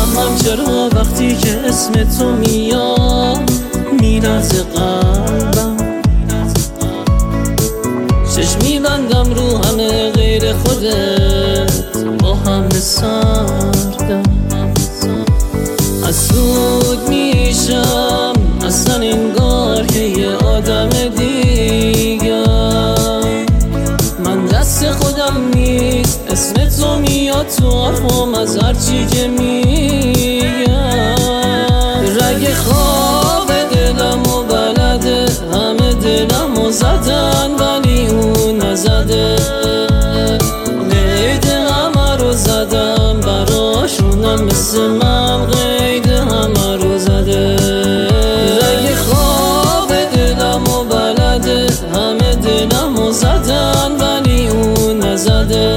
نمیفهمم چرا وقتی که اسم تو میاد میلرزه قلبم، چشم میبندم رو همه غیر خودت، با همه سردم، حسود میشم اصلا انگار که یه آدم دیگر. من دست خودم نیست، اسم تو میاد تو حرفم از هرچی که میگم. رگ خواب دلم و بلده، همه دلم و زدن ولی اون نزده. قید همه رو زدم براشونم، مثل من قید همه رو زده. رگ خواب دلم و بلده، همه دلم و زدن ولی اون نزده.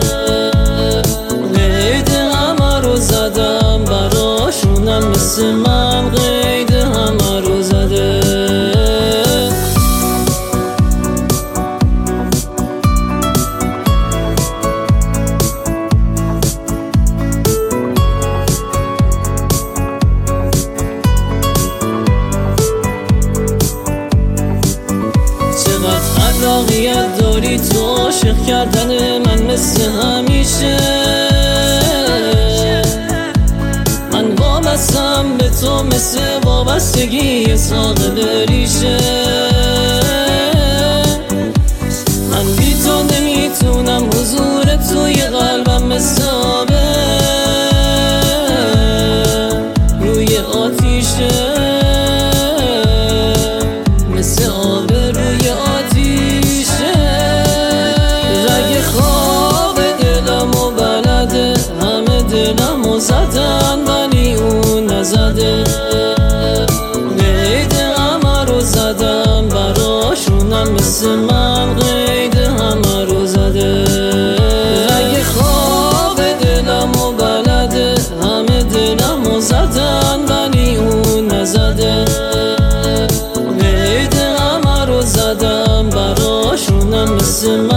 قید همه رو زدم براشونم، مثل من قید همه رو زده. علاقیت داری تو عاشق کردن من مثل همیشه. من وابستم به تو مثل وابستگی ساقل ریشه. من بی تو نمیتونم، حضور توی قلبم مثل آبه روی آتیشه، مثل آبه روی آتیشه. رگ خواب دلم و بلده، همه دلم و زدن ولی اون نزده. قید همه رو زدم براشونم، مثل من قید همه رو زده. رگ خواب دلم و بلده، همه دلم و زدن ولی اون نزده. قید همه رو زدم براشونم، مثل من